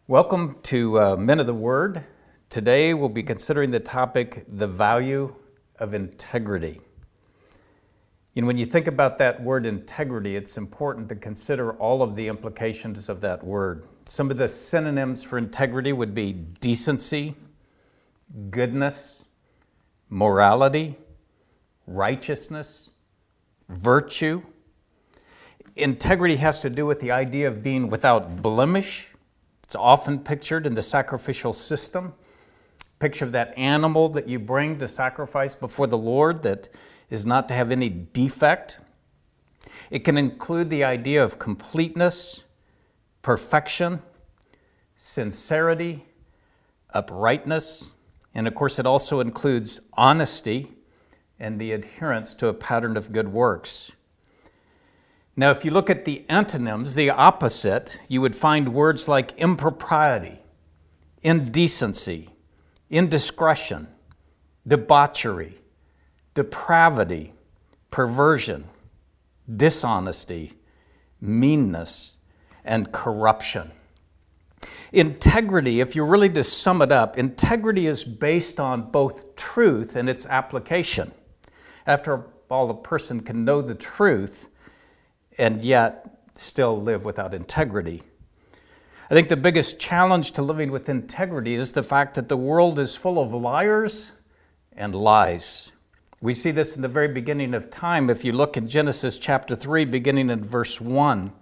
Welcome to Men of the Word. Today we'll be considering the topic, the value of integrity. When you think about that word integrity, it's important to consider all of the implications of that word. Some of the synonyms for integrity would be decency, goodness, morality, righteousness, virtue. Integrity has to do with the idea of being without blemish. It's often pictured in the sacrificial system. Picture of that animal that you bring to sacrifice before the Lord that is not to have any defect. It can include the idea of completeness, perfection, sincerity, uprightness, and of course it also includes honesty and the adherence to a pattern of good works. Now, if you look at the antonyms, the opposite, you would find words like impropriety, indecency, indiscretion, debauchery, depravity, perversion, dishonesty, meanness, and corruption. Integrity, if you really to sum it up, integrity is based on both truth and its application. After all, a person can know the truth and yet still live without integrity. I think the biggest challenge to living with integrity is the fact that the world is full of liars and lies. We see this in the very beginning of time. If you look in Genesis chapter 3, beginning in verse 1,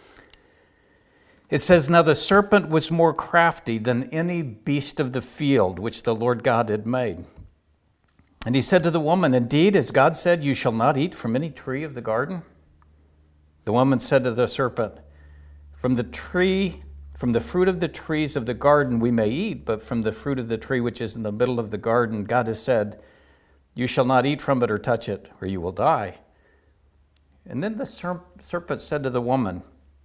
it says, "Now the serpent was more crafty than any beast of the field which the Lord God had made. And he said to the woman, 'Indeed, as God said, you shall not eat from any tree of the garden?' The woman said to the serpent, From the fruit of the trees of the garden we may eat, but from the fruit of the tree which is in the middle of the garden, God has said, you shall not eat from it or touch it, or you will die." And then the serpent said to the woman,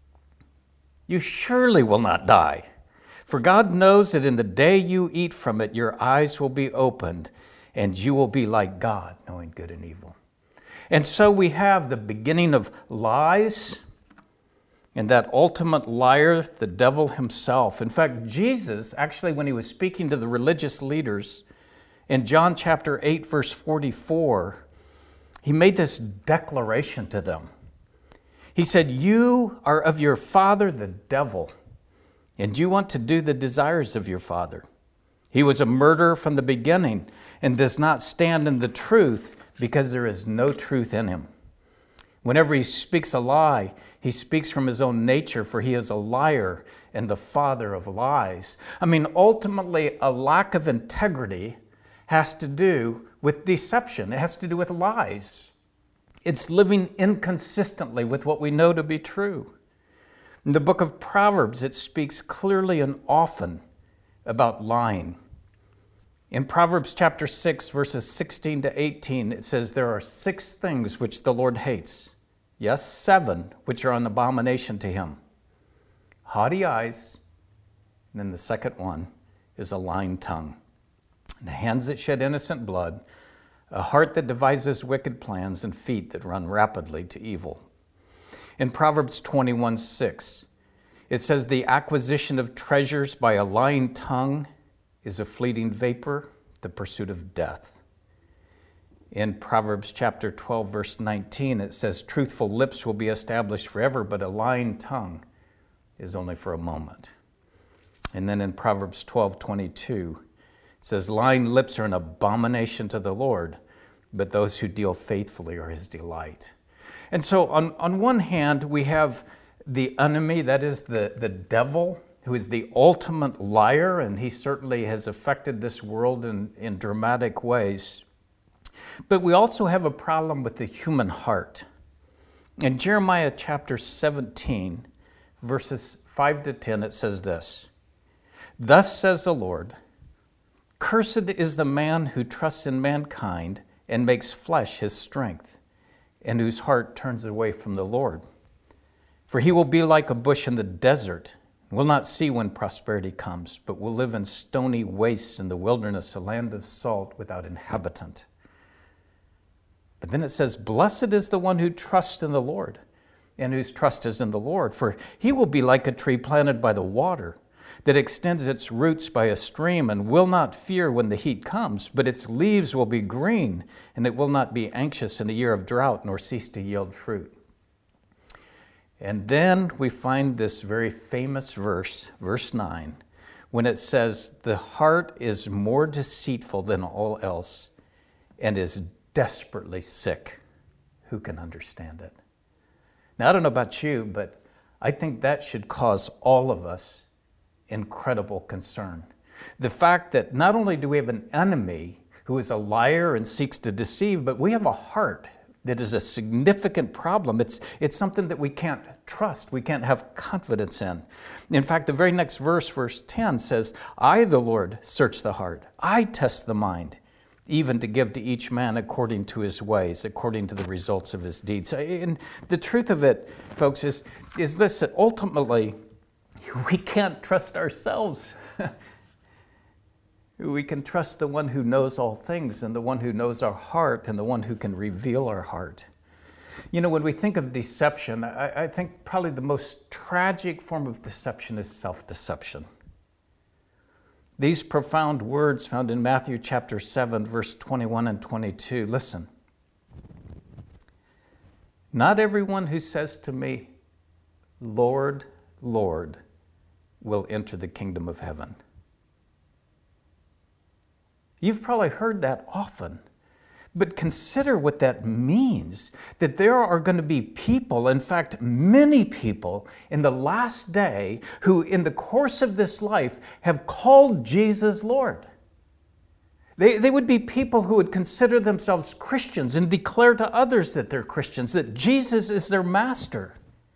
"You surely will not die, for God knows that in the day you eat from it, your eyes will be opened, and you will be like God, knowing good and evil." And so we have the beginning of lies, and that ultimate liar, the devil himself. In fact, Jesus, actually, when he was speaking to the religious leaders in John chapter 8, verse 44, he made this declaration to them. He said, "You are of your father, the devil, and you want to do the desires of your father. He was a murderer from the beginning and does not stand in the truth because there is no truth in him. Whenever he speaks a lie, he speaks from his own nature, for he is a liar and the father of lies." Ultimately, a lack of integrity has to do with deception. It has to do with lies. It's living inconsistently with what we know to be true. In the book of Proverbs, it speaks clearly and often about lying. In Proverbs chapter 6, verses 16 to 18, it says, "There are 6 things which the Lord hates. Yes, 7 which are an abomination to him. Haughty eyes," and then the second one is a lying tongue. "And hands that shed innocent blood, a heart that devises wicked plans, and feet that run rapidly to evil." In Proverbs 21:6, it says, "The acquisition of treasures by a lying tongue is a fleeting vapor, the pursuit of death." In Proverbs chapter 12, verse 19, it says, "Truthful lips will be established forever, but a lying tongue is only for a moment." And then in Proverbs 12:22, it says, "Lying lips are an abomination to the Lord, but those who deal faithfully are his delight." And so on one hand, we have the enemy, that is the devil, who is the ultimate liar, and he certainly has affected this world in dramatic ways. But we also have a problem with the human heart. In Jeremiah chapter 17, verses 5 to 10, it says this, "Thus says the Lord, cursed is the man who trusts in mankind and makes flesh his strength, and whose heart turns away from the Lord. For he will be like a bush in the desert, will not see when prosperity comes, but will live in stony wastes in the wilderness, a land of salt without inhabitant." But then it says, "Blessed is the one who trusts in the Lord, and whose trust is in the Lord. For he will be like a tree planted by the water, that extends its roots by a stream and will not fear when the heat comes, but its leaves will be green, and it will not be anxious in a year of drought, nor cease to yield fruit. And then we find this very famous verse, verse 9, when it says, the heart is more deceitful than all else and is desperately sick. Who can understand it? Now, I don't know about you, but I think that should cause all of us incredible concern. The fact that not only do we have an enemy who is a liar and seeks to deceive, but we have a heart that is a significant problem. It's something that we can't trust, we can't have confidence in. In fact, the very next verse, verse 10 says, I, the Lord, search the heart. I test the mind, even to give to each man according to his ways, according to the results of his deeds. And the truth of it, folks, is this, that ultimately, we can't trust ourselves. We can trust the one who knows all things and the one who knows our heart and the one who can reveal our heart. You know, when we think of deception, I think probably the most tragic form of deception is self-deception. These profound words found in Matthew chapter 7, verse 21 and 22. Listen. Not everyone who says to me, Lord, Lord, will enter the kingdom of heaven. You've probably heard that often, but consider what that means, that there are going to be people, in fact, many people in the last day who in the course of this life have called Jesus Lord. They would be people who would consider themselves Christians and declare to others that they're Christians, that Jesus is their master.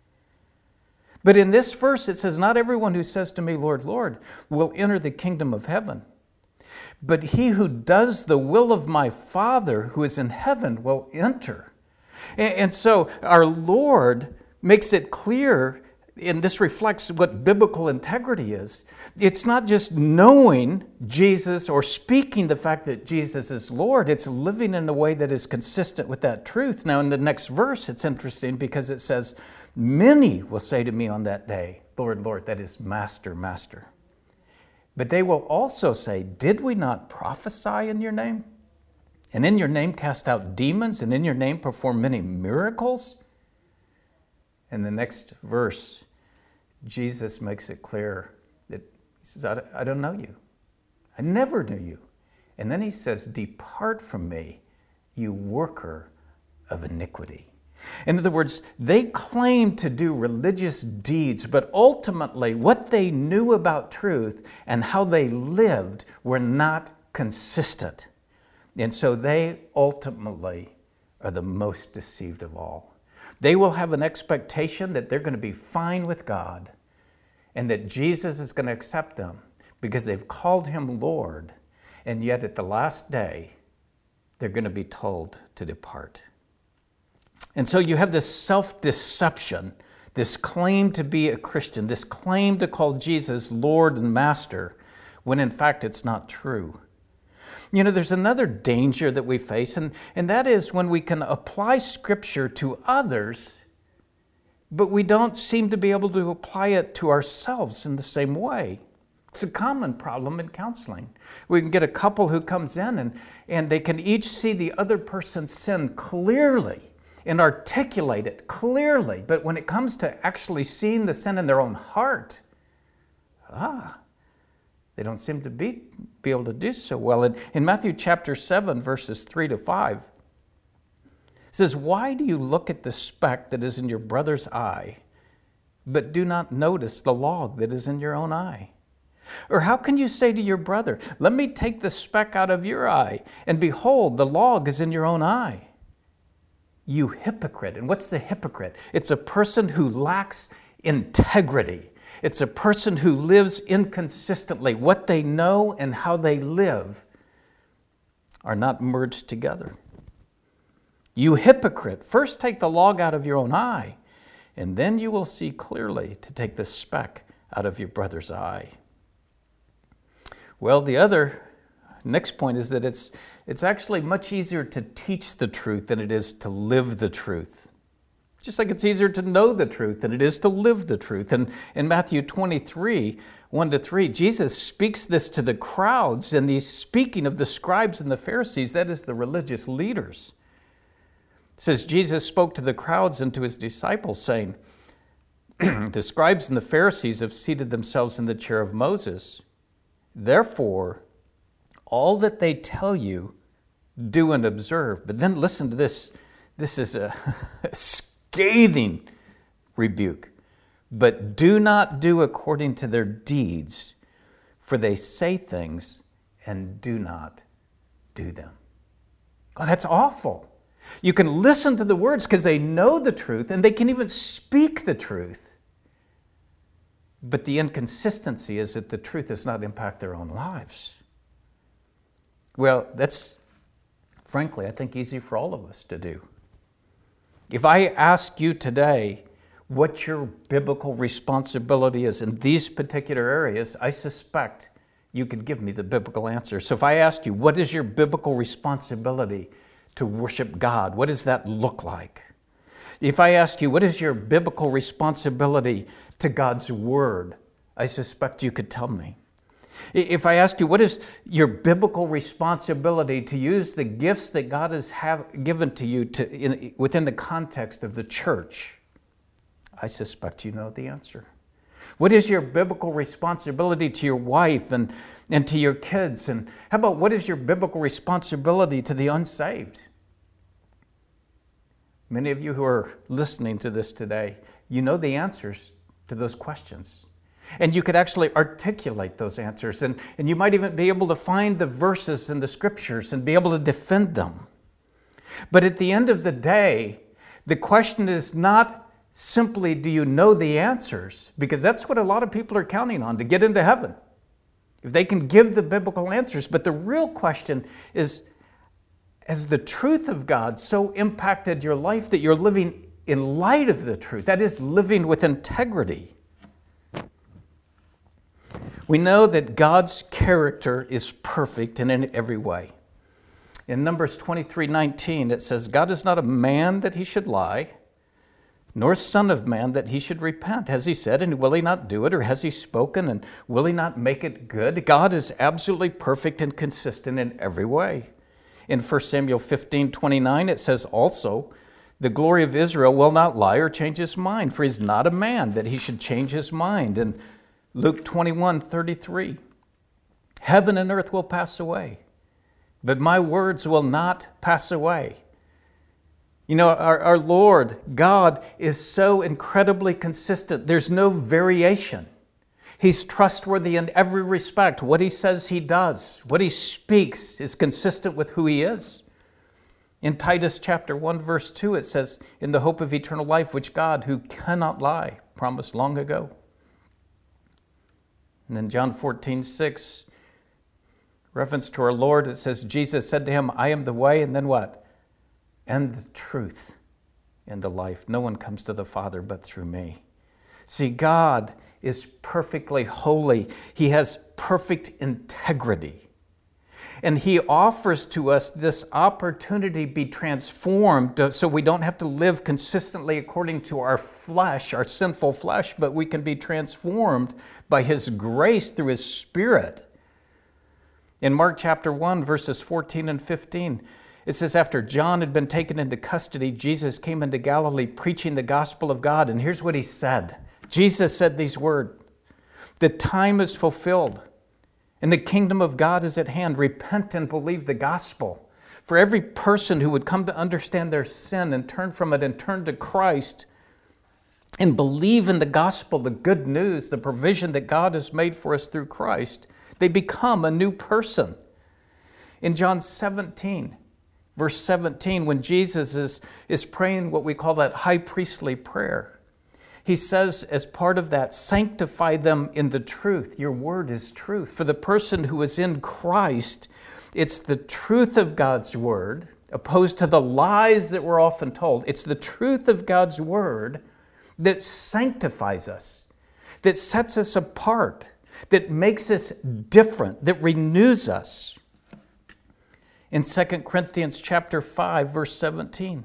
But in this verse it says, not everyone who says to me, Lord, Lord, will enter the kingdom of heaven. But he who does the will of my Father who is in heaven will enter. And so our Lord makes it clear, and this reflects what biblical integrity is. It's not just knowing Jesus or speaking the fact that Jesus is Lord. It's living in a way that is consistent with that truth. Now in the next verse, it's interesting because it says, many will say to me on that day, Lord, Lord, that is Master, Master. But they will also say, did we not prophesy in your name? And in your name cast out demons, and in your name perform many miracles? In the next verse, Jesus makes it clear that he says, I don't know you. I never knew you. And then he says, depart from me, you worker of iniquity. In other words, they claimed to do religious deeds, but ultimately what they knew about truth and how they lived were not consistent. And so they ultimately are the most deceived of all. They will have an expectation that they're going to be fine with God and that Jesus is going to accept them because they've called him Lord, and yet at the last day, they're going to be told to depart. And so you have this self-deception, this claim to be a Christian, this claim to call Jesus Lord and Master, when in fact it's not true. You know, there's another danger that we face, and that is when we can apply Scripture to others, but we don't seem to be able to apply it to ourselves in the same way. It's a common problem in counseling. We can get a couple who comes in and they can each see the other person's sin clearly and articulate it clearly. But when it comes to actually seeing the sin in their own heart, they don't seem to be able to do so well. In Matthew chapter 7, verses 3 to 5, it says, why do you look at the speck that is in your brother's eye, but do not notice the log that is in your own eye? Or how can you say to your brother, let me take the speck out of your eye, and behold, the log is in your own eye? You hypocrite. And what's the hypocrite? It's a person who lacks integrity. It's a person who lives inconsistently. What they know and how they live are not merged together. You hypocrite, first take the log out of your own eye, and then you will see clearly to take the speck out of your brother's eye. Well, the other next point is that it's actually much easier to teach the truth than it is to live the truth. Just like it's easier to know the truth than it is to live the truth. And in Matthew 23, 1-3, Jesus speaks this to the crowds, and he's speaking of the scribes and the Pharisees, that is the religious leaders. It says, Jesus spoke to the crowds and to his disciples, saying, the scribes and the Pharisees have seated themselves in the chair of Moses. Therefore, all that they tell you, do and observe. But then listen to this. This is a scathing rebuke. But do not do according to their deeds, for they say things and do not do them. Oh, that's awful. You can listen to the words because they know the truth and they can even speak the truth. But the inconsistency is that the truth does not impact their own lives. Well, that's, frankly, I think easy for all of us to do. If I ask you today what your biblical responsibility is in these particular areas, I suspect you could give me the biblical answer. So if I asked you, what is your biblical responsibility to worship God? What does that look like? If I asked you, what is your biblical responsibility to God's Word? I suspect you could tell me. If I asked you, what is your biblical responsibility to use the gifts that God has given to you within the context of the church? I suspect you know the answer. What is your biblical responsibility to your wife and to your kids? And how about what is your biblical responsibility to the unsaved? Many of you who are listening to this today, you know the answers to those questions. And you could actually articulate those answers. And you might even be able to find the verses in the scriptures and be able to defend them. But at the end of the day, the question is not simply, do you know the answers? Because that's what a lot of people are counting on to get into heaven. If they can give the biblical answers. But the real question is, has the truth of God so impacted your life that you're living in light of the truth? That is, living with integrity. We know that God's character is perfect and in every way. In Numbers 23:19, it says, God is not a man that he should lie, nor son of man that he should repent. Has he said, and will he not do it? Or has he spoken, and will he not make it good? God is absolutely perfect and consistent in every way. In 1 Samuel 15:29, it says also, the glory of Israel will not lie or change his mind, for he's not a man that he should change his mind. And Luke 21:33, heaven and earth will pass away, but my words will not pass away. You know, our Lord, God, is so incredibly consistent. There's no variation. He's trustworthy in every respect. What he says he does. What he speaks is consistent with who he is. In Titus chapter 1, verse 2, it says, in the hope of eternal life, which God, who cannot lie, promised long ago. And then John 14:6, reference to our Lord, it says, Jesus said to him, I am the way, and then what? And the truth and the life. No one comes to the Father but through me. See, God is perfectly holy. He has perfect integrity. And he offers to us this opportunity to be transformed so we don't have to live consistently according to our flesh, our sinful flesh, but we can be transformed by his grace through his Spirit. In Mark chapter 1, verses 14 and 15, it says, after John had been taken into custody, Jesus came into Galilee preaching the gospel of God. And here's what he said. Jesus said these words, the time is fulfilled and the kingdom of God is at hand. Repent and believe the gospel. For every person who would come to understand their sin and turn from it and turn to Christ and believe in the gospel, the good news, the provision that God has made for us through Christ, they become a new person. In John 17, verse 17, when Jesus is praying what we call that high priestly prayer, he says as part of that, sanctify them in the truth. Your word is truth. For the person who is in Christ, it's the truth of God's word, opposed to the lies that we're often told. It's the truth of God's word that sanctifies us, that sets us apart, that makes us different, that renews us. In 2 Corinthians chapter 5, verse 17,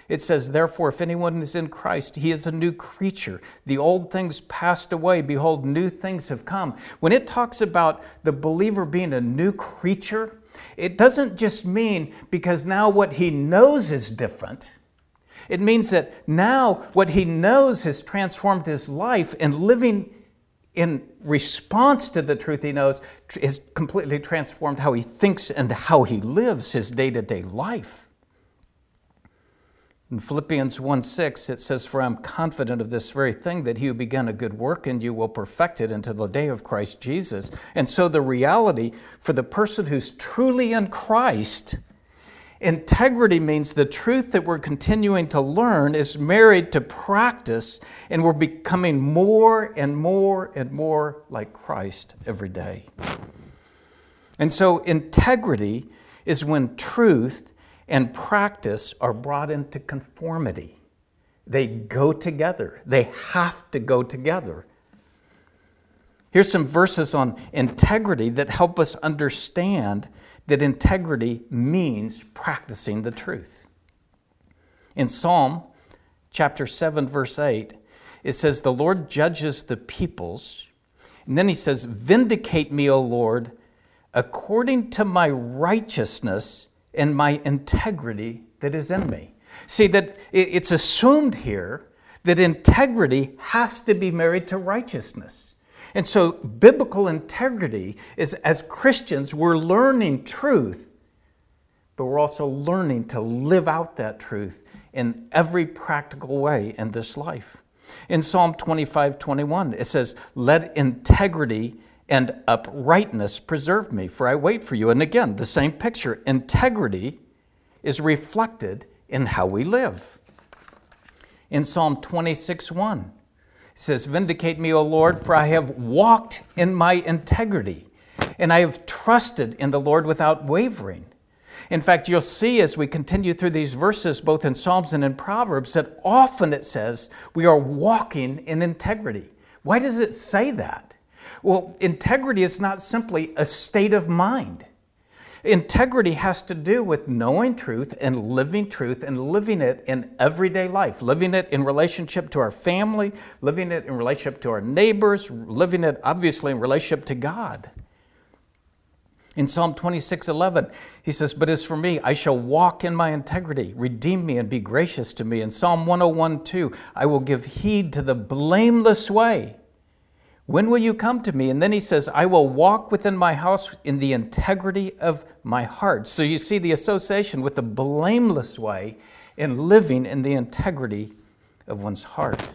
It says, therefore, if anyone is in Christ, he is a new creature. The old things passed away. Behold, new things have come. When it talks about the believer being a new creature, it doesn't just mean because now what he knows is different. It means that now what he knows has transformed his life, and living in response to the truth he knows is completely transformed how he thinks and how he lives his day-to-day life. In Philippians 1:6, it says, for I'm confident of this very thing, that he who began a good work in you will perfect it until the day of Christ Jesus. And so the reality for the person who's truly in Christ, integrity means the truth that we're continuing to learn is married to practice, and we're becoming more and more and more like Christ every day. And so integrity is when truth and practice are brought into conformity. They go together. They have to go together. Here's some verses on integrity that help us understand that integrity means practicing the truth. In Psalm chapter 7, verse 8, it says, the Lord judges the peoples. And then he says, vindicate me, O Lord, according to my righteousness and my integrity that is in me. See, that it's assumed here that integrity has to be married to righteousness. And so biblical integrity is, as Christians, we're learning truth, but we're also learning to live out that truth in every practical way in this life. In Psalm 25:21, it says, let integrity and uprightness preserve me, for I wait for you. And again, the same picture. Integrity is reflected in how we live. In Psalm 26:1, it says, vindicate me, O Lord, for I have walked in my integrity, and I have trusted in the Lord without wavering. In fact, you'll see as we continue through these verses, both in Psalms and in Proverbs, that often it says we are walking in integrity. Why does it say that? Well, integrity is not simply a state of mind. Integrity has to do with knowing truth and living it in everyday life, living it in relationship to our family, living it in relationship to our neighbors, living it obviously in relationship to God. In Psalm 26:11, he says, but as for me, I shall walk in my integrity. Redeem me and be gracious to me. In Psalm 101:2, I will give heed to the blameless way. When will you come to me? And then he says, I will walk within my house in the integrity of my heart. So you see the association with the blameless way in living in the integrity of one's heart.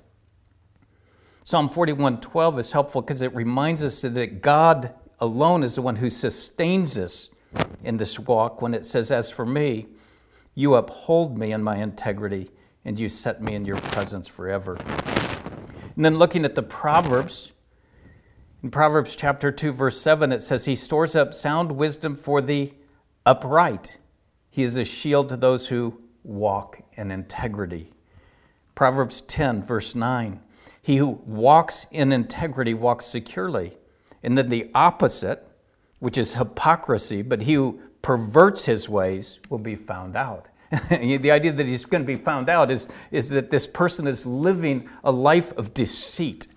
Psalm 41:12 is helpful because it reminds us that God alone is the one who sustains us in this walk when it says, as for me, you uphold me in my integrity and you set me in your presence forever. And then looking at the Proverbs, in Proverbs chapter 2, verse 7, it says, he stores up sound wisdom for the upright. He is a shield to those who walk in integrity. Proverbs 10, verse 9, he who walks in integrity walks securely. And then the opposite, which is hypocrisy, but he who perverts his ways will be found out. The idea that he's going to be found out is that this person is living a life of deceit.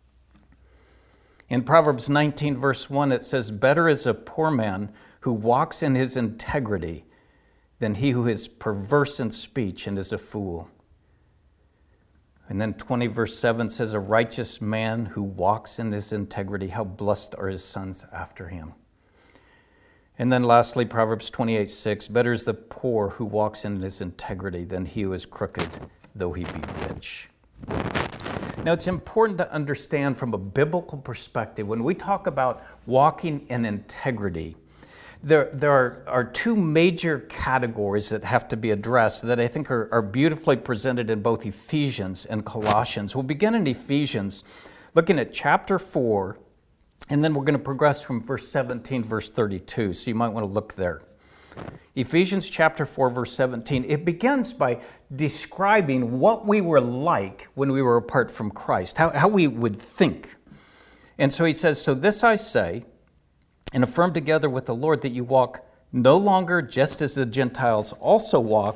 In Proverbs 19, verse 1, it says, better is a poor man who walks in his integrity than he who is perverse in speech and is a fool. And then 20, verse 7 says, a righteous man who walks in his integrity, how blessed are his sons after him. And then lastly, Proverbs 28:6, better is the poor who walks in his integrity than he who is crooked, though he be rich. Now, it's important to understand from a biblical perspective, when we talk about walking in integrity, there are two major categories that have to be addressed that I think are beautifully presented in both Ephesians and Colossians. We'll begin in Ephesians, looking at chapter 4, and then we're going to progress from verse 17, verse 32, so you might want to look there. Ephesians chapter 4, verse 17, it begins by describing what we were like when we were apart from Christ, how we would think. And so he says, so this I say, and affirm together with the Lord, that you walk no longer just as the Gentiles also walk,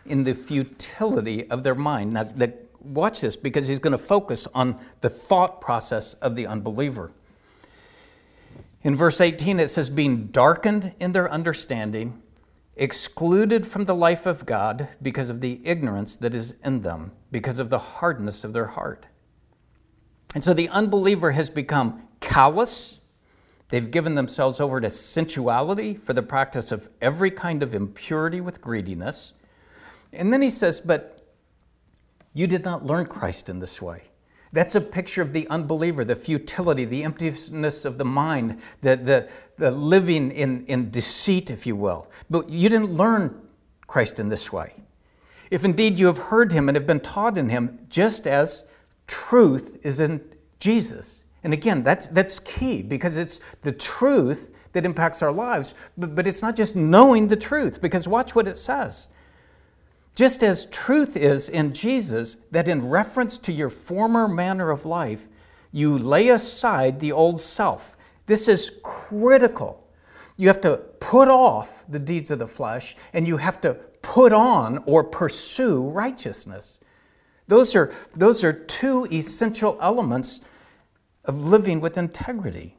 in the futility of their mind. Now, watch this, because he's going to focus on the thought process of the unbeliever. In verse 18, it says, being darkened in their understanding, excluded from the life of God because of the ignorance that is in them, because of the hardness of their heart. And so the unbeliever has become callous. They've given themselves over to sensuality for the practice of every kind of impurity with greediness. And then he says, but you did not learn Christ in this way. That's a picture of the unbeliever, the futility, the emptiness of the mind, the living in deceit, if you will. But you didn't learn Christ in this way. If indeed you have heard him and have been taught in him, just as truth is in Jesus. And again, that's key, because it's the truth that impacts our lives. But it's not just knowing the truth, because watch what it says. Just as truth is in Jesus, that in reference to your former manner of life, you lay aside the old self. This is critical. You have to put off the deeds of the flesh, and you have to put on or pursue righteousness. Those are two essential elements of living with integrity.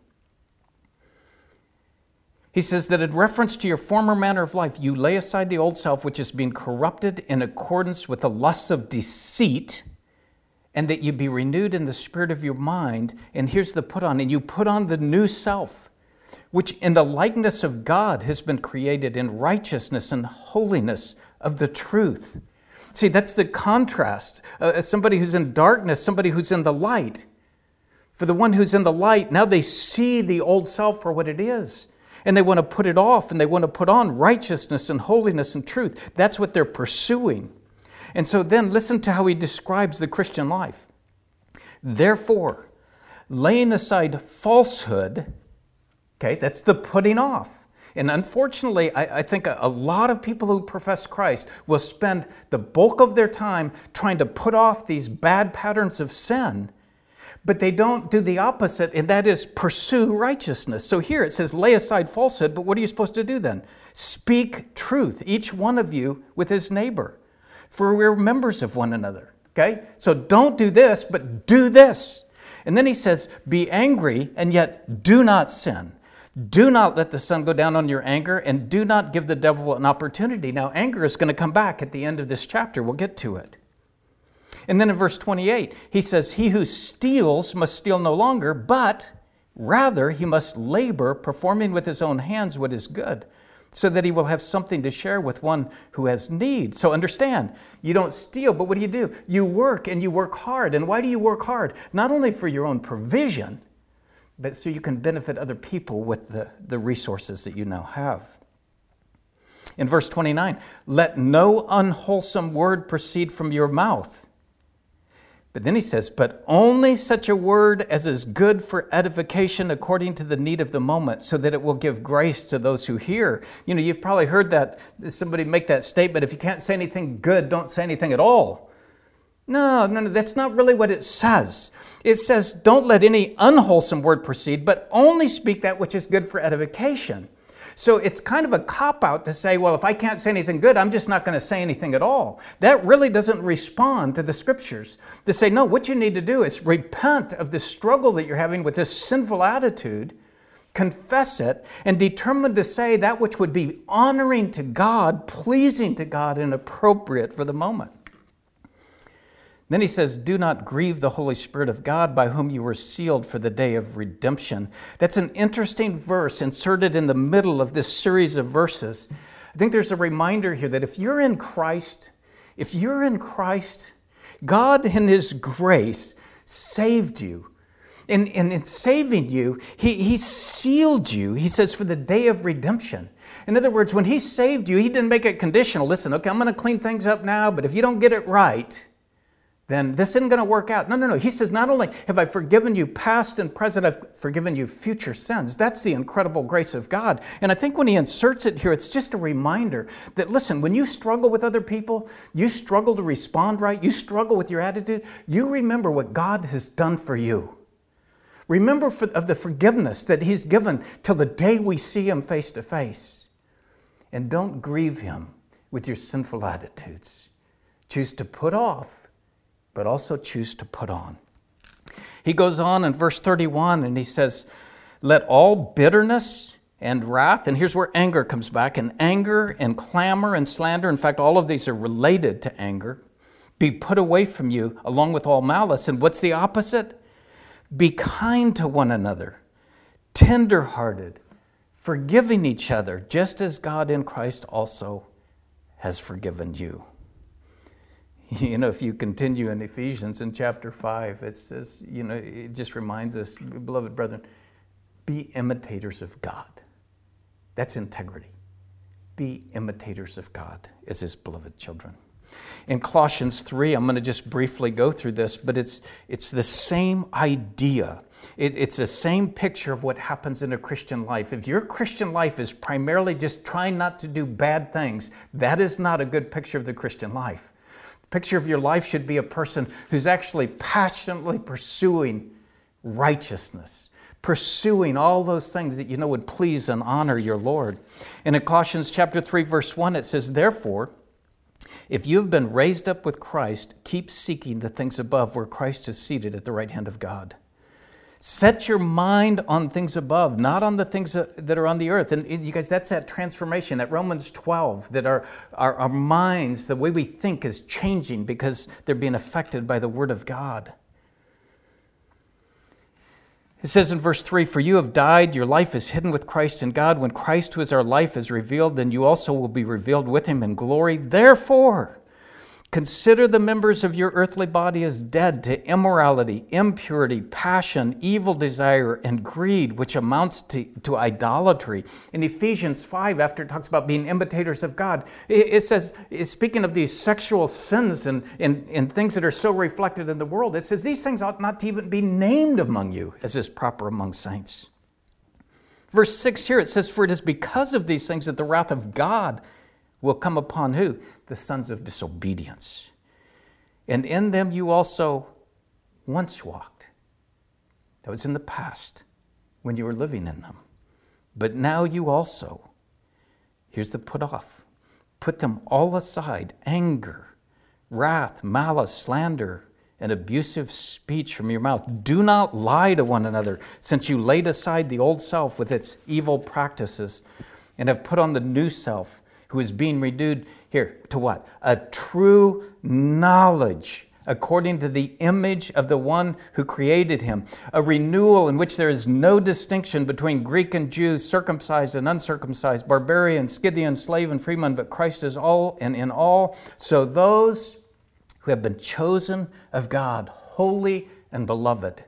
He says that in reference to your former manner of life, you lay aside the old self, which is being corrupted in accordance with the lusts of deceit, and that you be renewed in the spirit of your mind. And here's the put on, and you put on the new self, which in the likeness of God has been created in righteousness and holiness of the truth. See, that's the contrast. Somebody who's in darkness, somebody who's in the light. For the one who's in the light, now they see the old self for what it is. And they want to put it off, and they want to put on righteousness and holiness and truth. That's what they're pursuing. And so then listen to how he describes the Christian life. Therefore, laying aside falsehood, okay, that's the putting off. And unfortunately, I think a lot of people who profess Christ will spend the bulk of their time trying to put off these bad patterns of sin, but they don't do the opposite, and that is pursue righteousness. So here it says, lay aside falsehood, but what are you supposed to do then? Speak truth, each one of you with his neighbor, for we're members of one another. Okay? So don't do this, but do this. And then he says, be angry, and yet do not sin. Do not let the sun go down on your anger, and do not give the devil an opportunity. Now, anger is going to come back at the end of this chapter. We'll get to it. And then in verse 28, he says, he who steals must steal no longer, but rather he must labor, performing with his own hands what is good, so that he will have something to share with one who has need. So understand, you don't steal, but what do? You work, and you work hard. And why do you work hard? Not only for your own provision, but so you can benefit other people with the resources that you now have. In verse 29, let no unwholesome word proceed from your mouth. But then he says, but only such a word as is good for edification according to the need of the moment, so that it will give grace to those who hear. You know, you've probably heard that somebody make that statement, if you can't say anything good, don't say anything at all. No, that's not really what it says. It says, don't let any unwholesome word proceed, but only speak that which is good for edification. So it's kind of a cop-out to say, well, if I can't say anything good, I'm just not going to say anything at all. That really doesn't respond to the Scriptures. To say, no, what you need to do is repent of the struggle that you're having with this sinful attitude, confess it, and determine to say that which would be honoring to God, pleasing to God, and appropriate for the moment. Then he says, do not grieve the Holy Spirit of God, by whom you were sealed for the day of redemption. That's an interesting verse inserted in the middle of this series of verses. I think there's a reminder here that if you're in Christ, God in his grace saved you. And in saving you, he sealed you, he says, for the day of redemption. In other words, when he saved you, he didn't make it conditional. Listen, okay, I'm going to clean things up now, but if you don't get it right, then this isn't going to work out. No. He says, not only have I forgiven you past and present, I've forgiven you future sins. That's the incredible grace of God. And I think when he inserts it here, it's just a reminder that, listen, when you struggle with other people, you struggle to respond right, you struggle with your attitude, you remember what God has done for you. Remember of the forgiveness that he's given till the day we see him face to face. And don't grieve him with your sinful attitudes. Choose to put off, but also choose to put on. He goes on in verse 31 and he says, let all bitterness and wrath, and here's where anger comes back, and anger and clamor and slander, in fact, all of these are related to anger, be put away from you along with all malice. And what's the opposite? Be kind to one another, tender-hearted, forgiving each other, just as God in Christ also has forgiven you. You know, if you continue in Ephesians in chapter 5, it says, you know, it just reminds us, beloved brethren, be imitators of God. That's integrity. Be imitators of God as His beloved children. In Colossians 3, I'm going to just briefly go through this, but it's the same idea. It's the same picture of what happens in a Christian life. If your Christian life is primarily just trying not to do bad things, that is not a good picture of the Christian life. The picture of your life should be a person who's actually passionately pursuing righteousness, pursuing all those things that you know would please and honor your Lord. And in Colossians chapter 3, verse 1, it says, therefore, if you have been raised up with Christ, keep seeking the things above where Christ is seated at the right hand of God. Set your mind on things above, not on the things that are on the earth. And you guys, that's that transformation, that Romans 12, that our minds, the way we think is changing because they're being affected by the Word of God. It says in verse 3, for you have died, your life is hidden with Christ in God. When Christ, who is our life, is revealed, then you also will be revealed with Him in glory. Therefore, consider the members of your earthly body as dead to immorality, impurity, passion, evil desire, and greed, which amounts to idolatry. In Ephesians 5, after it talks about being imitators of God, it says, speaking of these sexual sins and things that are so reflected in the world, it says these things ought not to even be named among you, as is proper among saints. Verse 6 here, it says, for it is because of these things that the wrath of God will come upon who? The sons of disobedience. And in them you also once walked. That was in the past when you were living in them. But now you also, here's the put off, put them all aside, anger, wrath, malice, slander, and abusive speech from your mouth. Do not lie to one another, since you laid aside the old self with its evil practices and have put on the new self, who is being renewed here to what? A true knowledge according to the image of the one who created him. A renewal in which there is no distinction between Greek and Jew, circumcised and uncircumcised, barbarian, Scythian, slave and freeman, but Christ is all and in all. So those who have been chosen of God, holy and beloved.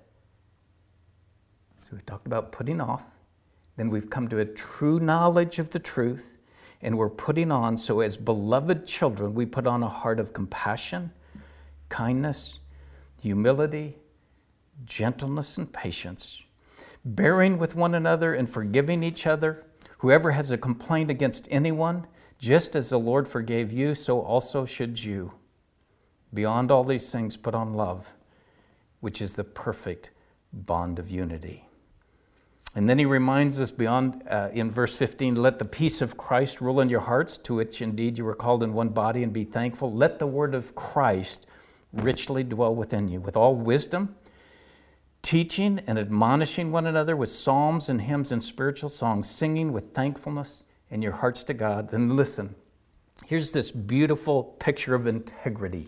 So we talked about putting off. Then we've come to a true knowledge of the truth. And we're putting on, so as beloved children, we put on a heart of compassion, kindness, humility, gentleness, and patience, bearing with one another and forgiving each other. Whoever has a complaint against anyone, just as the Lord forgave you, so also should you. Beyond all these things, put on love, which is the perfect bond of unity. And then he reminds us beyond, in verse 15, let the peace of Christ rule in your hearts, to which indeed you were called in one body, and be thankful. Let the word of Christ richly dwell within you, with all wisdom, teaching and admonishing one another with psalms and hymns and spiritual songs, singing with thankfulness in your hearts to God. Then listen, here's this beautiful picture of integrity.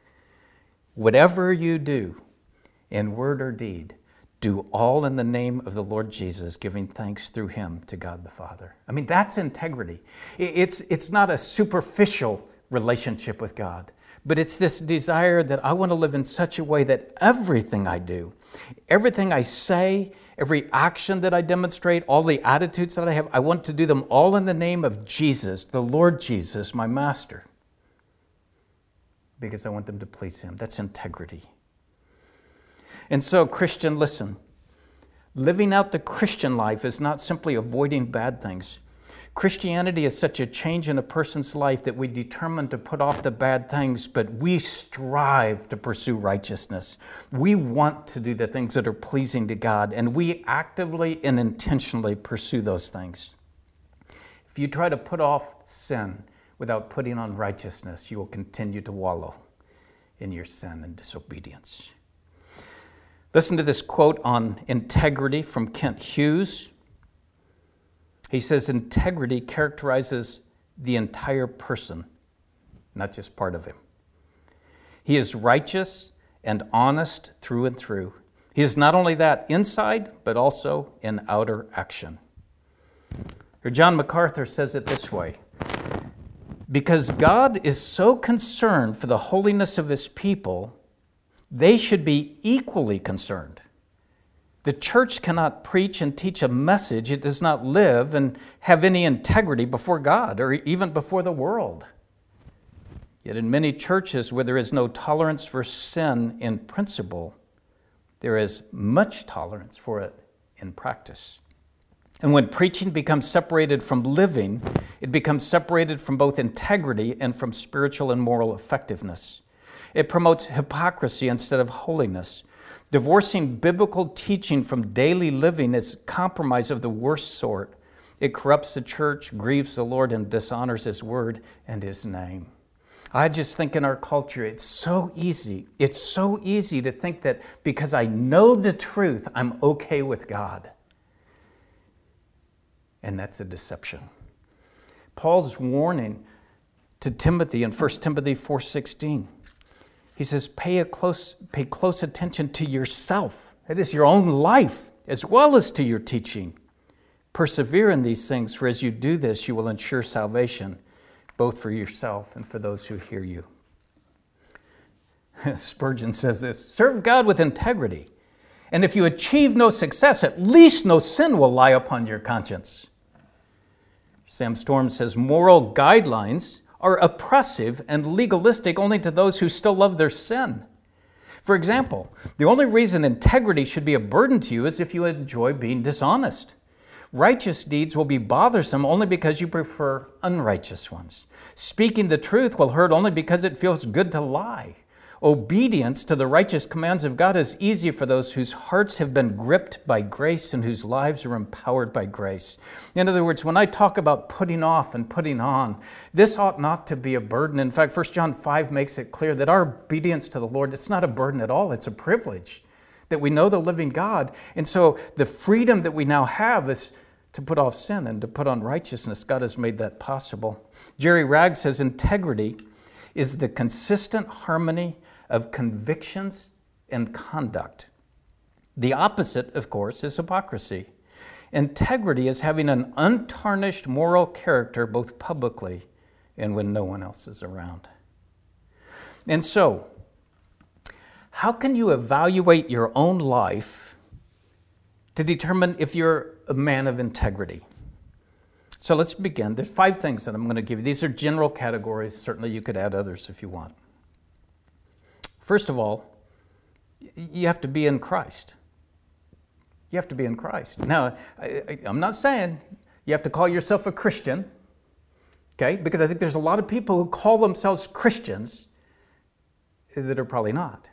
Whatever you do, in word or deed, do all in the name of the Lord Jesus, giving thanks through Him to God the Father. I mean, that's integrity. It's not a superficial relationship with God, but it's this desire that I want to live in such a way that everything I do, everything I say, every action that I demonstrate, all the attitudes that I have, I want to do them all in the name of Jesus, the Lord Jesus, my Master, because I want them to please Him. That's integrity. And so, Christian, listen, living out the Christian life is not simply avoiding bad things. Christianity is such a change in a person's life that we determine to put off the bad things, but we strive to pursue righteousness. We want to do the things that are pleasing to God, and we actively and intentionally pursue those things. If you try to put off sin without putting on righteousness, you will continue to wallow in your sin and disobedience. Listen to this quote on integrity from Kent Hughes. He says, integrity characterizes the entire person, not just part of him. He is righteous and honest through and through. He is not only that inside, but also in outer action. Or John MacArthur says it this way: because God is so concerned for the holiness of his people, they should be equally concerned. The church cannot preach and teach a message it does not live and have any integrity before God or even before the world. Yet in many churches where there is no tolerance for sin in principle, there is much tolerance for it in practice. And when preaching becomes separated from living, it becomes separated from both integrity and from spiritual and moral effectiveness. It promotes hypocrisy instead of holiness. Divorcing biblical teaching from daily living is compromise of the worst sort. It corrupts the church, grieves the Lord, and dishonors his word and his name. I just think in our culture, it's so easy. It's so easy to think that because I know the truth, I'm okay with God. And that's a deception. Paul's warning to Timothy in 1 Timothy 4:16. He says, pay close attention to yourself. That is your own life, as well as to your teaching. Persevere in these things, for as you do this, you will ensure salvation, both for yourself and for those who hear you. Spurgeon says this: serve God with integrity, and if you achieve no success, at least no sin will lie upon your conscience. Sam Storm says moral guidelines are oppressive and legalistic only to those who still love their sin. For example, the only reason integrity should be a burden to you is if you enjoy being dishonest. Righteous deeds will be bothersome only because you prefer unrighteous ones. Speaking the truth will hurt only because it feels good to lie. Obedience to the righteous commands of God is easy for those whose hearts have been gripped by grace and whose lives are empowered by grace. In other words, when I talk about putting off and putting on, this ought not to be a burden. In fact, 1 John 5 makes it clear that our obedience to the Lord, it's not a burden at all, it's a privilege. That we know the living God. And so the freedom that we now have is to put off sin and to put on righteousness. God has made that possible. Jerry Ragg says integrity is the consistent harmony of convictions and conduct. The opposite, of course, is hypocrisy. Integrity is having an untarnished moral character both publicly and when no one else is around. And so, how can you evaluate your own life to determine if you're a man of integrity? So let's begin. There's 5 things that I'm going to give you. These are general categories. Certainly you could add others if you want. First of all, you have to be in Christ. You have to be in Christ. Now, I'm not saying you have to call yourself a Christian, okay? Because I think there's a lot of people who call themselves Christians that are probably not.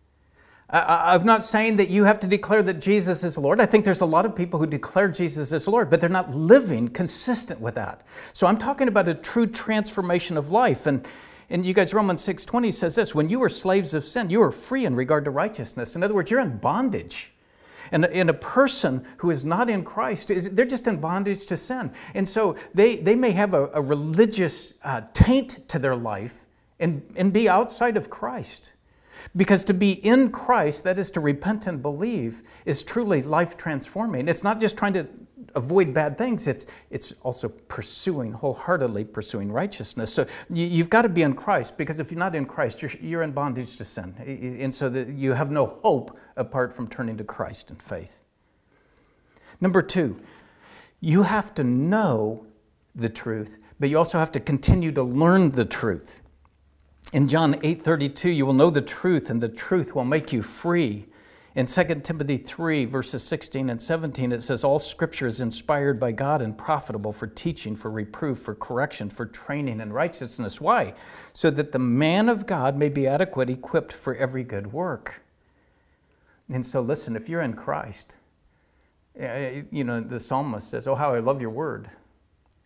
I'm not saying that you have to declare that Jesus is Lord. I think there's a lot of people who declare Jesus as Lord, but they're not living consistent with that. So I'm talking about a true transformation of life. And you guys, Romans 6:20 says this: when you were slaves of sin, you were free in regard to righteousness. In other words, you're in bondage. And a person who is not in Christ, they're just in bondage to sin. And so they may have a religious taint to their life and be outside of Christ. Because to be in Christ, that is to repent and believe, is truly life transforming. It's not just trying to avoid bad things, it's also wholeheartedly pursuing righteousness. So you've got to be in Christ, because if you're not in Christ, you're in bondage to sin. And so you have no hope apart from turning to Christ in faith. Number 2, you have to know the truth, but you also have to continue to learn the truth. In John 8:32, you will know the truth, and the truth will make you free. In 2 Timothy 3, verses 16 and 17, it says, all Scripture is inspired by God and profitable for teaching, for reproof, for correction, for training in righteousness. Why? So that the man of God may be adequate, equipped for every good work. And so listen, if you're in Christ, the psalmist says, oh, how I love your word.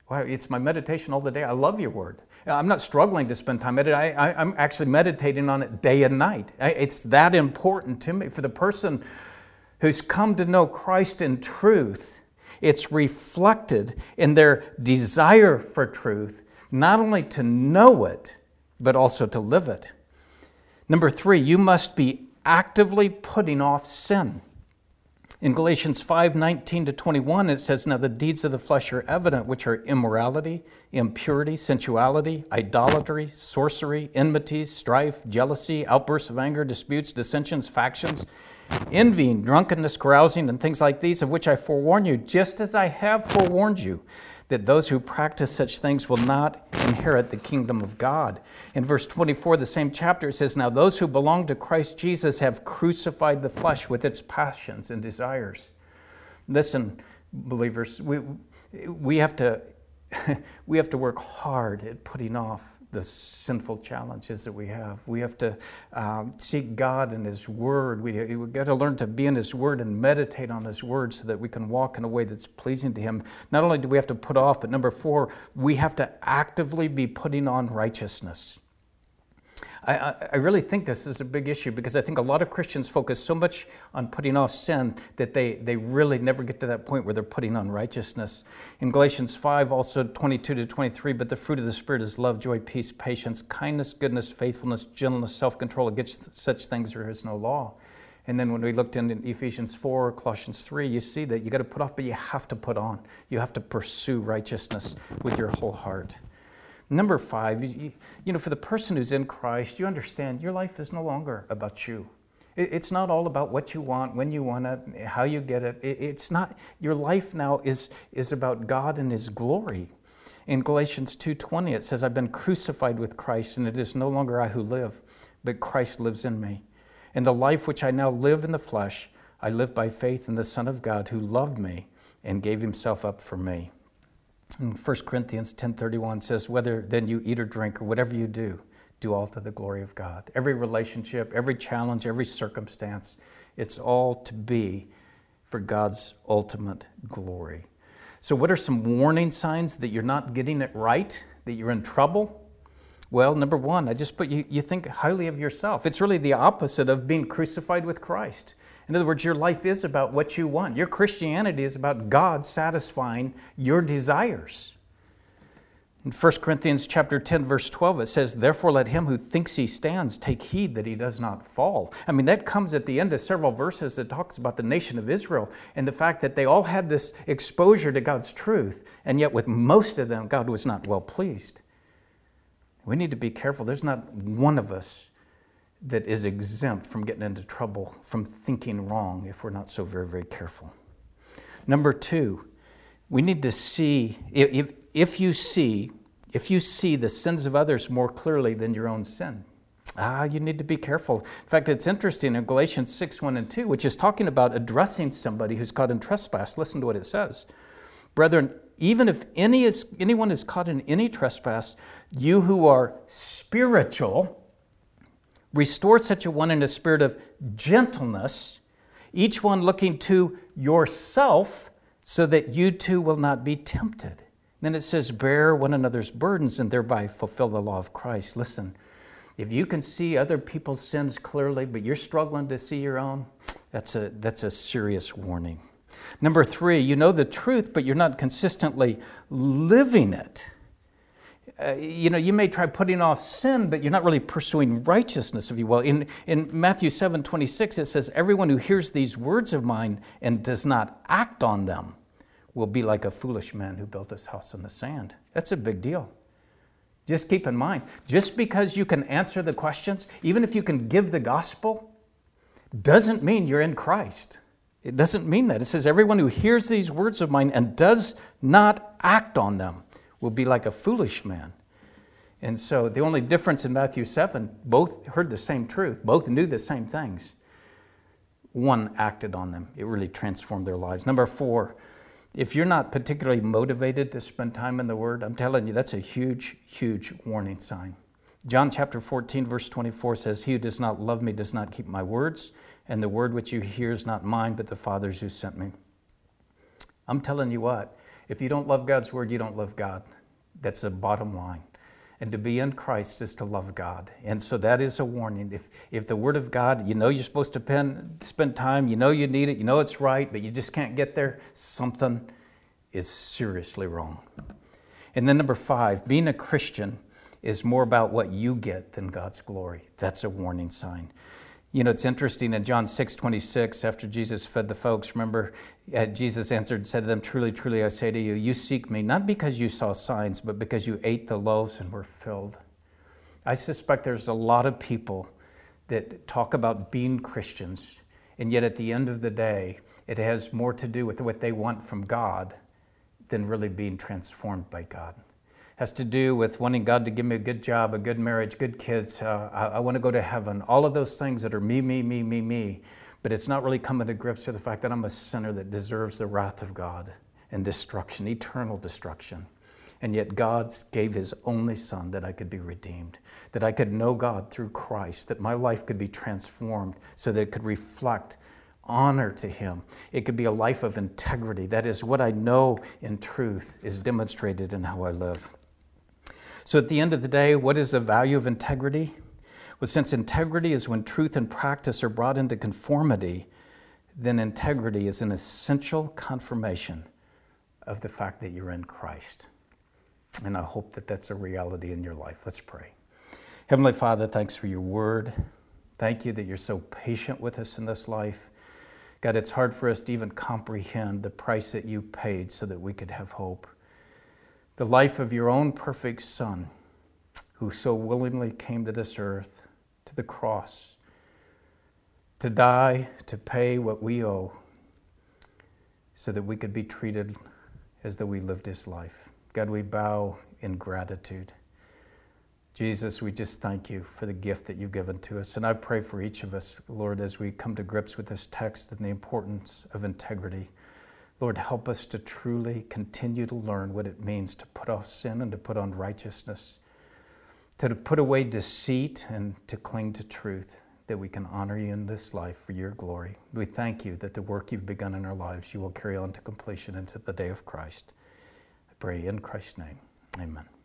Wow, it's my meditation all the day. I love your word. I'm not struggling to spend time at it. I'm actually meditating on it day and night. It's that important to me. For the person who's come to know Christ in truth, it's reflected in their desire for truth, not only to know it, but also to live it. Number 3, you must be actively putting off sin. In Galatians 5:19-21, it says, "Now the deeds of the flesh are evident, which are immorality, impurity, sensuality, idolatry, sorcery, enmities, strife, jealousy, outbursts of anger, disputes, dissensions, factions, envying, drunkenness, carousing, and things like these, of which I forewarn you, just as I have forewarned you, that those who practice such things will not inherit the kingdom of God." In verse 24, the same chapter, it says, "Now those who belong to Christ Jesus have crucified the flesh with its passions and desires." Listen, believers, we have to work hard at putting off the sinful challenges that we have. We have to seek God in His Word. We've got to learn to be in His Word and meditate on His Word so that we can walk in a way that's pleasing to Him. Not only do we have to put off, but number 4, we have to actively be putting on righteousness. I really think this is a big issue because I think a lot of Christians focus so much on putting off sin that they really never get to that point where they're putting on righteousness. In Galatians 5, also 22-23, "But the fruit of the Spirit is love, joy, peace, patience, kindness, goodness, faithfulness, gentleness, self-control. Against such things there is no law." And then when we looked in Ephesians 4, Colossians 3, you see that you got to put off, but you have to put on. You have to pursue righteousness with your whole heart. Number 5, for the person who's in Christ, you understand your life is no longer about you. It's not all about what you want, when you want it, how you get it. It's not. Your life now is about God and His glory. In Galatians 2:20, it says, "I've been crucified with Christ, and it is no longer I who live, but Christ lives in me. And the life which I now live in the flesh, I live by faith in the Son of God who loved me and gave Himself up for me." And 1 Corinthians 10:31 says, "Whether then you eat or drink or whatever you do, do all to the glory of God." Every relationship, every challenge, every circumstance, it's all to be for God's ultimate glory. So what are some warning signs that you're not getting it right, that you're in trouble? Well, number 1, I just put you think highly of yourself. It's really the opposite of being crucified with Christ. In other words, your life is about what you want. Your Christianity is about God satisfying your desires. In 1 Corinthians chapter 10, verse 12, it says, "Therefore let him who thinks he stands take heed that he does not fall." I mean, that comes at the end of several verses that talks about the nation of Israel and the fact that they all had this exposure to God's truth, and yet with most of them, God was not well pleased. We need to be careful. There's not one of us that is exempt from getting into trouble, from thinking wrong, if we're not so very, very careful. Number 2, we need to see, if you see the sins of others more clearly than your own sin, you need to be careful. In fact, it's interesting in Galatians 6:1-2, which is talking about addressing somebody who's caught in trespass. Listen to what it says. "Brethren, even if anyone is caught in any trespass, you who are spiritual, restore such a one in a spirit of gentleness, each one looking to yourself, so that you too will not be tempted." Then it says, "Bear one another's burdens and thereby fulfill the law of Christ." Listen, if you can see other people's sins clearly, but you're struggling to see your own, that's a serious warning. Number 3, you know the truth, but you're not consistently living it. You may try putting off sin, but you're not really pursuing righteousness, if you will. In Matthew 7:26, it says, "Everyone who hears these words of mine and does not act on them will be like a foolish man who built his house on the sand." That's a big deal. Just keep in mind, just because you can answer the questions, even if you can give the gospel, doesn't mean you're in Christ. It doesn't mean that. It says, "Everyone who hears these words of mine and does not act on them will be like a foolish man." And so the only difference in Matthew 7, both heard the same truth, both knew the same things. One acted on them. It really transformed their lives. Number 4, if you're not particularly motivated to spend time in the Word, I'm telling you, that's a huge, huge warning sign. John chapter 14, verse 24 says, "He who does not love me does not keep my words, and the word which you hear is not mine, but the Father's who sent me." I'm telling you what, If you don't love God's word, you don't love God. That's the bottom line. And to be in Christ is to love God. And so that is a warning. If the word of God, you know you're supposed to spend time, you know you need it, you know it's right, but you just can't get there, something is seriously wrong. And then number 5, being a Christian is more about what you get than God's glory. That's a warning sign. You know, it's interesting in John 6:26, after Jesus fed the folks, remember, Jesus answered and said to them, "Truly, truly, I say to you, you seek me, not because you saw signs, but because you ate the loaves and were filled." I suspect there's a lot of people that talk about being Christians, and yet at the end of the day, it has more to do with what they want from God than really being transformed by God. Has to do with wanting God to give me a good job, a good marriage, good kids. I want to go to heaven. All of those things that are me. But it's not really coming to grips with the fact that I'm a sinner that deserves the wrath of God and destruction, eternal destruction. And yet God gave his only son that I could be redeemed, that I could know God through Christ, that my life could be transformed so that it could reflect honor to him. It could be a life of integrity. That is, what I know in truth is demonstrated in how I live. So at the end of the day, what is the value of integrity? Well, since integrity is when truth and practice are brought into conformity, then integrity is an essential confirmation of the fact that you're in Christ. And I hope that that's a reality in your life. Let's pray. Heavenly Father, thanks for your word. Thank you that you're so patient with us in this life. God, it's hard for us to even comprehend the price that you paid so that we could have hope. The life of your own perfect Son, who so willingly came to this earth, to the cross, to die, to pay what we owe, so that we could be treated as though we lived his life. God, we bow in gratitude. Jesus, we just thank you for the gift that you've given to us. And I pray for each of us, Lord, as we come to grips with this text and the importance of integrity. Lord, help us to truly continue to learn what it means to put off sin and to put on righteousness, to put away deceit and to cling to truth, that we can honor you in this life for your glory. We thank you that the work you've begun in our lives, you will carry on to completion into the day of Christ. I pray in Christ's name, amen.